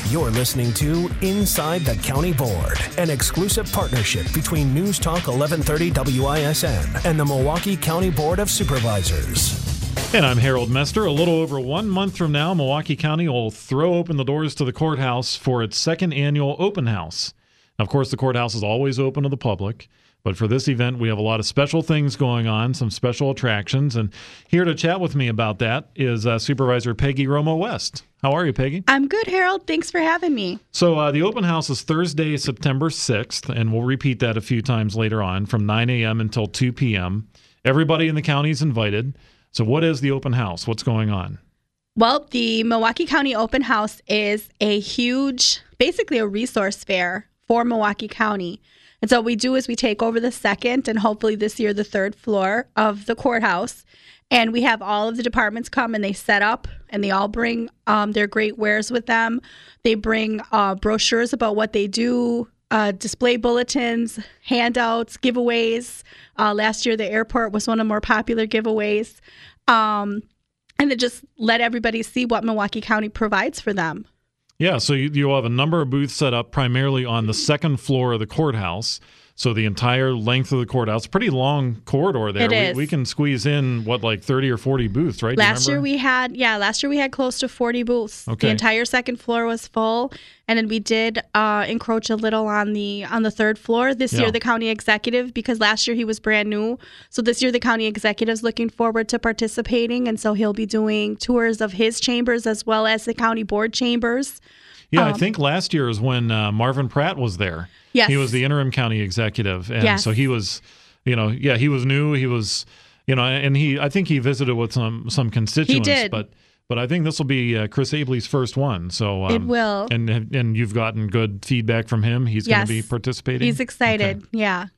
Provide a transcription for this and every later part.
You're listening to Inside the County Board, an exclusive partnership between News Talk 1130 WISN and the Milwaukee County Board of Supervisors. And I'm Harold Mester. A little over 1 month from now, Milwaukee County will throw open the doors to the courthouse for its second annual open house. Now, of course, the courthouse is always open to the public, but for this event, we have a lot of special things going on, some special attractions. And here to chat with me about that is Supervisor Peggy Romo West. How are you, Peggy? I'm good, Harold. Thanks for having me. So the open house is Thursday, September 6th, and we'll repeat that a few times later on from 9 a.m. until 2 p.m. Everybody in the county is invited. So what is the open house? What's going on? Well, the Milwaukee County Open House is a huge, basically a resource fair for Milwaukee County. And so what we do is we take over the second and hopefully this year the third floor of the courthouse. And we have all of the departments come and they set up and they all bring their great wares with them. They bring brochures about what they do, display bulletins, handouts, giveaways. Last year, the airport was one of the more popular giveaways. And then just let everybody see what Milwaukee County provides for them. Yeah, so you'll have a number of booths set up primarily on the second floor of the courthouse. So the entire length of the courthouse, pretty long corridor there. It is. We can squeeze in, like 30 or 40 booths, right? Last year we had close to 40 booths. Okay. The entire second floor was full. And then we did encroach a little on the third floor. This year, the county executive, because last year he was brand new. So this year the county executive is looking forward to participating. And so he'll be doing tours of his chambers as well as the county board chambers. Yeah, I think last year is when Marvin Pratt was there. Yes. He was the interim county executive. And so he was, he was new. He was, and I think he visited with some constituents. He did. But I think this will be Chris Abley's first one. So it will. And you've gotten good feedback from him. He's going to be participating. He's excited. Okay. Yeah.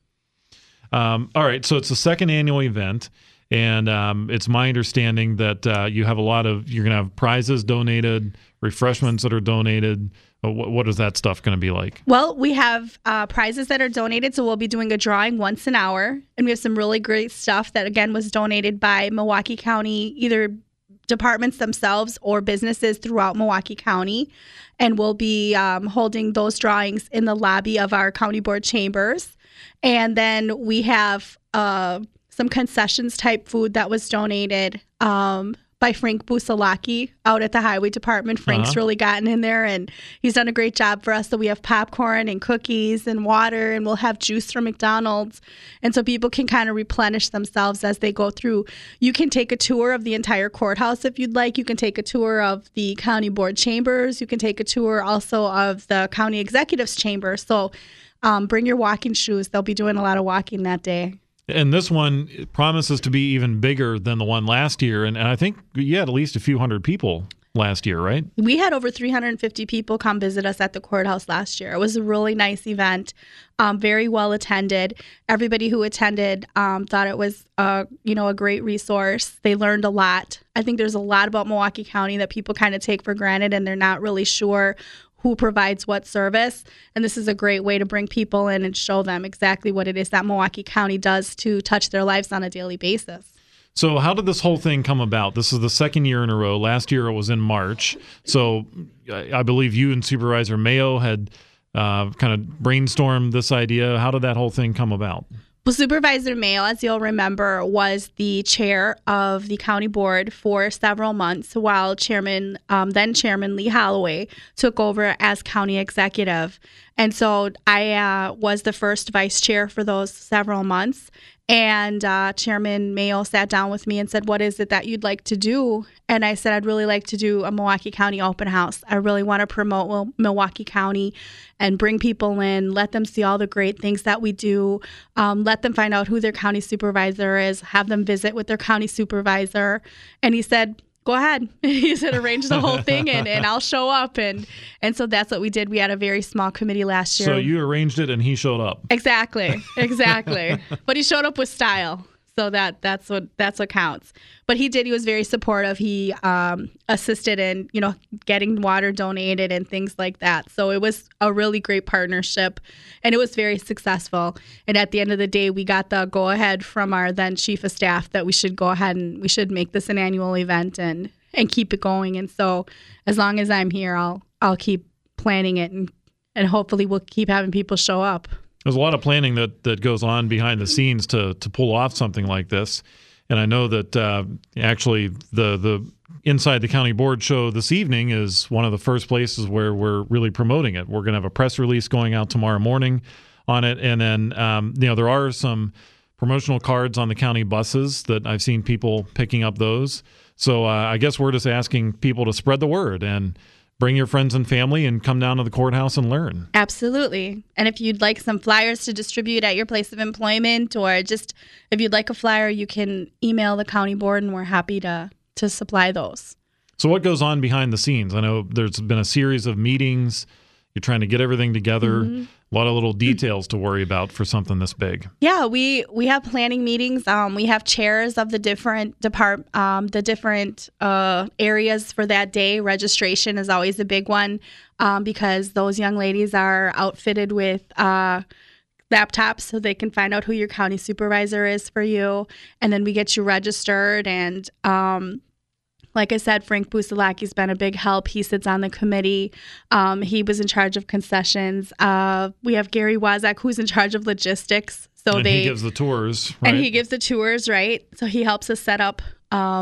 All right. So it's the second annual event. And it's my understanding that you're going to have prizes donated, refreshments that are donated. What is that stuff going to be like? Well, we have prizes that are donated, so we'll be doing a drawing once an hour. And we have some really great stuff that, again, was donated by Milwaukee County, either departments themselves or businesses throughout Milwaukee County. And we'll be holding those drawings in the lobby of our county board chambers. And then we have some concessions type food that was donated by Frank Busalaki out at the highway department. Frank's really gotten in there and he's done a great job for us. So we have popcorn and cookies and water, and we'll have juice from McDonald's. And so people can kind of replenish themselves as they go through. You can take a tour of the entire courthouse if you'd like. You can take a tour of the county board chambers. You can take a tour also of the county executive's chamber. So bring your walking shoes. They'll be doing a lot of walking that day. And this one promises to be even bigger than the one last year. And I think you had at least a few hundred people last year, right? We had over 350 people come visit us at the courthouse last year. It was a really nice event, very well attended. Everybody who attended thought it was a great resource. They learned a lot. I think there's a lot about Milwaukee County that people kind of take for granted and they're not really sure who provides what service. And this is a great way to bring people in and show them exactly what it is that Milwaukee County does to touch their lives on a daily basis. So how did this whole thing come about? This is the second year in a row. Last year it was in March. So I believe you and Supervisor Mayo had kind of brainstormed this idea. How did that whole thing come about? Well, Supervisor Mayo, as you'll remember, was the chair of the county board for several months while then Chairman Lee Holloway took over as county executive. And so I was the first vice chair for those several months. And Chairman Mayo sat down with me and said, what is it that you'd like to do? And I said, I'd really like to do a Milwaukee County open house. I really want to promote Milwaukee County and bring people in, let them see all the great things that we do, let them find out who their county supervisor is, have them visit with their county supervisor. And he said, go ahead. He said, arrange the whole thing and I'll show up. And so that's what we did. We had a very small committee last year. So you arranged it and he showed up. Exactly. But he showed up with style. So that's what counts. But he was very supportive. He assisted in, getting water donated and things like that. So it was a really great partnership and it was very successful. And at the end of the day, we got the go ahead from our then chief of staff that we should go ahead and we should make this an annual event and keep it going. And so as long as I'm here, I'll keep planning it, and hopefully we'll keep having people show up. There's a lot of planning that goes on behind the scenes to pull off something like this. And I know that actually the Inside the County Board show this evening is one of the first places where we're really promoting it. We're going to have a press release going out tomorrow morning on it. And then, there are some promotional cards on the county buses that I've seen people picking up those. So I guess we're just asking people to spread the word and bring your friends and family and come down to the courthouse and learn. Absolutely. And if you'd like some flyers to distribute at your place of employment, or just if you'd like a flyer, you can email the county board and we're happy to supply those. So what goes on behind the scenes? I know there's been a series of meetings. You're trying to get everything together. Mm-hmm. A lot of little details to worry about for something this big. Yeah, we have planning meetings. We have chairs of the different areas for that day. Registration is always a big one because those young ladies are outfitted with laptops so they can find out who your county supervisor is for you. And then we get you registered. And like I said, Frank Busalaki's been a big help. He sits on the committee. He was in charge of concessions. We have Gary Wazak, who's in charge of logistics. So he gives the tours, right? And he gives the tours, right? So he helps us set up,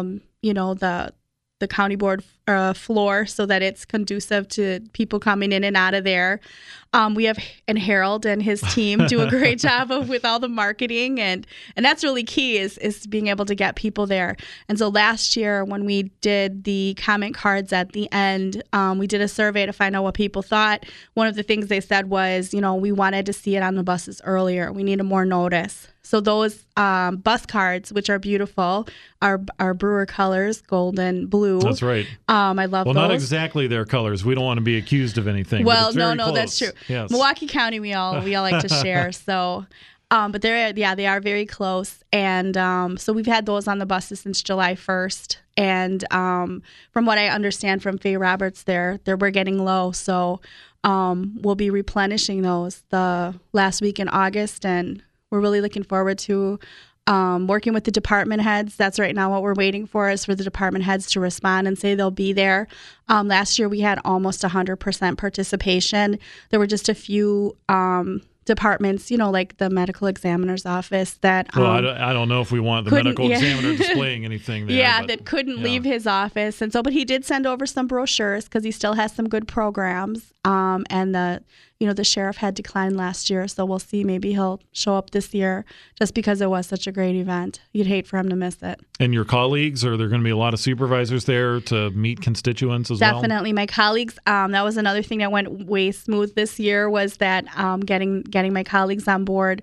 the county board floor so that it's conducive to people coming in and out of there. We have Harold and his team do a great job with all the marketing, and that's really key is being able to get people there. And so last year when we did the comment cards at the end, we did a survey to find out what people thought. One of the things they said was, we wanted to see it on the buses earlier. We needed more notice. So those bus cards, which are beautiful, are Brewer colors, gold and blue. That's right. I love those. Well, not exactly their colors. We don't want to be accused of anything. Well, no, close. That's true. Yes. Milwaukee County, we all like to share. So, but they are very close, and so we've had those on the buses since July 1st. And from what I understand from Faye Roberts, we're getting low, so we'll be replenishing those the last week in August, and we're really looking forward to working with the department heads. That's right now what we're waiting for is for the department heads to respond and say they'll be there. Last year we had almost 100% participation. There were just a few departments, like the medical examiner's office that well, I don't know if we want the medical examiner displaying anything there. That couldn't leave his office. And so, but he did send over some brochures because he still has some good programs. And the sheriff had declined last year, so we'll see. Maybe he'll show up this year just because it was such a great event. You'd hate for him to miss it. And your colleagues, are there going to be a lot of supervisors there to meet constituents as well? Definitely. My colleagues, that was another thing that went way smooth this year was that getting my colleagues on board.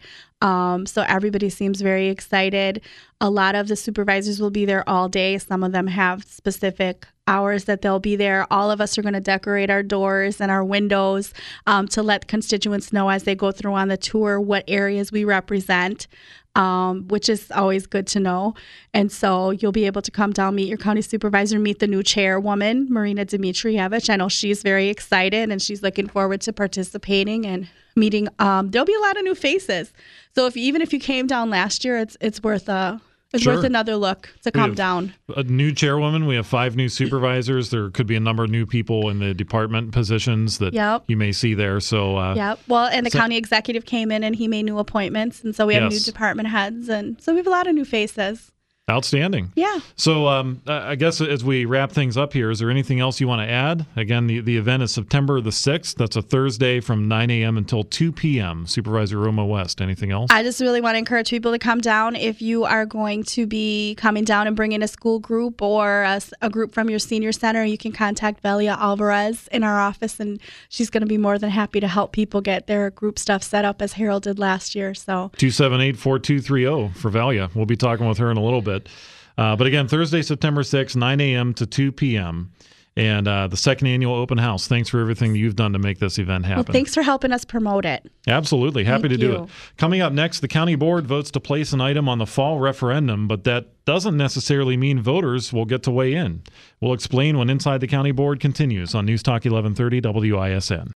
So everybody seems very excited. A lot of the supervisors will be there all day. Some of them have specific hours that they'll be there. All of us are going to decorate our doors and our windows to let constituents know as they go through on the tour what areas we represent, which is always good to know. And so you'll be able to come down, meet your county supervisor, meet the new chairwoman, Marina Dmitrievich. I know she's very excited and she's looking forward to participating and meeting. There'll be a lot of new faces. So even if you came down last year, it's worth worth another look to come down. A new chairwoman. We have 5 new supervisors. There could be a number of new people in the department positions that you may see there. So well, and the county executive came in and he made new appointments, and so we have new department heads, and so we have a lot of new faces. Outstanding. Yeah. So I guess as we wrap things up here, is there anything else you want to add? Again, the event is September the 6th. That's a Thursday from 9 a.m. until 2 p.m. Supervisor Roma West, anything else? I just really want to encourage people to come down. If you are going to be coming down and bringing a school group or a group from your senior center, you can contact Velia Alvarez in our office, and she's going to be more than happy to help people get their group stuff set up as Harold did last year. So 278-4230 for Velia. We'll be talking with her in a little bit. But again, Thursday, September 6th, 9 a.m. to 2 p.m. And the second annual open house. Thanks for everything you've done to make this event happen. Well, thanks for helping us promote it. Absolutely. Happy to do it. Coming up next, the county board votes to place an item on the fall referendum, but that doesn't necessarily mean voters will get to weigh in. We'll explain when Inside the County Board continues on News Talk 1130 WISN.